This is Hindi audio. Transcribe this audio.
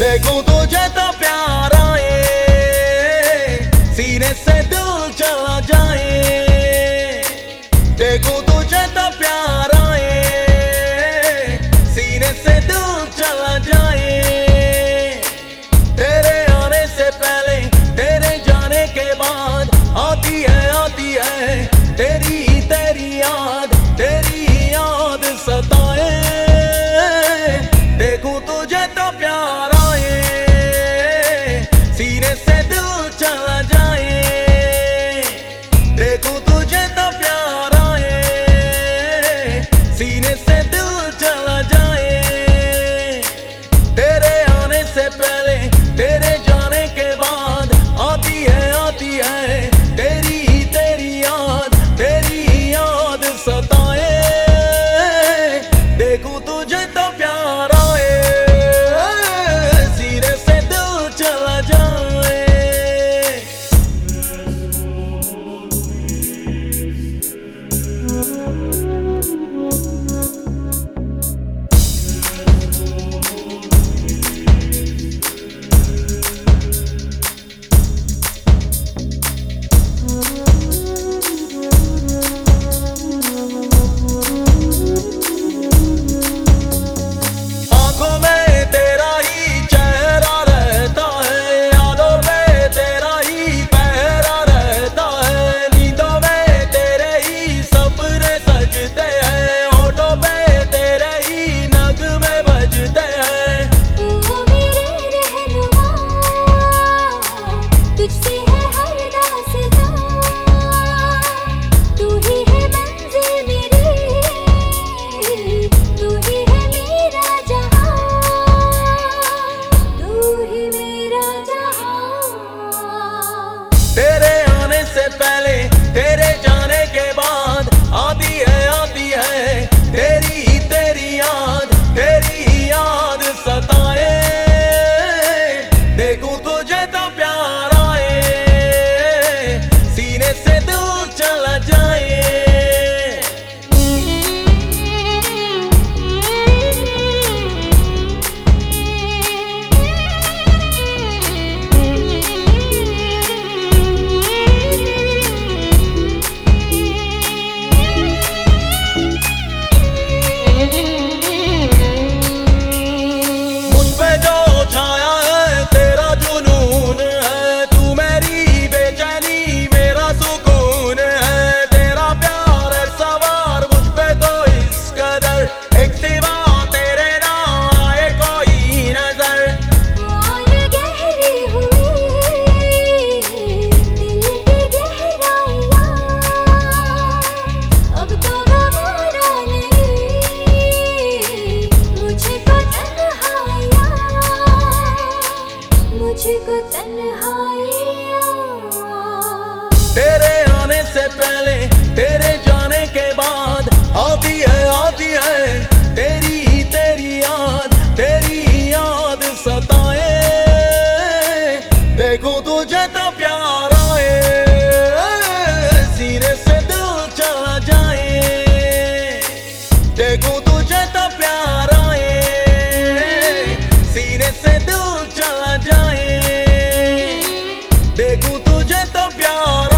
देखूं तुझे तो प्यार आए, सीने से दिल चला जाए। देखूं तुझे तो प्यार आए, सीने से दिल चला जाए। तेरे आने से पहले, तेरे जाने के बाद आती है तेरी तेरी याद सताए। देखूं तुझे तो प्यार आए, सीने से दिल चला जाए। देखूं तुझे तो प्यार आए, सीने से दिल चला जाए। तेरे आने से पहले, तेरे जाने के बाद आती है तेरी तेरी याद सताए। देखूं तुझे तो प्यार आए, सीने से दिल चला जाए। तेरे आने से पहले, तेरे जाने के बाद आती है तेरी तेरी याद सताए। देखूं तुझे तो प्यार आए, सीने से दिल चला जाए। तेरे आने से पहले, तेरे जाने के बाद आती है तेरी तेरी याद सताए। देखूं तुझे तो प्यार आए, सीने से दिल चला जाए। देखूं तुझे तो प्यार आए, सीने से दिल चला जाए। देखूं तुझे तो प्यार